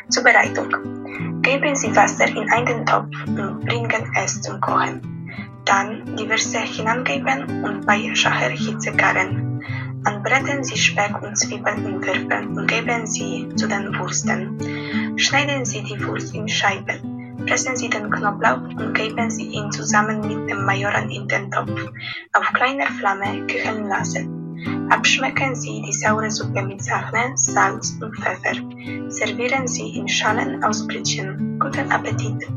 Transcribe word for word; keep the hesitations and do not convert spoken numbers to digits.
Zubereitung: Geben Sie Wasser in einen Topf und bringen es zum Kochen. Dann die Würste hinangeben und bei schwacher Hitze garen. Anbraten Sie Speck und Zwiebeln in Würfeln und geben Sie zu den Würsten. Schneiden Sie die Wurst in Scheiben. Pressen Sie den Knoblauch und geben Sie ihn zusammen mit dem Majoran in den Topf auf kleiner Flamme köcheln lassen. Abschmecken Sie die saure Suppe mit Sahne, Salz und Pfeffer. Servieren Sie in Schalen aus Brötchen. Guten Appetit!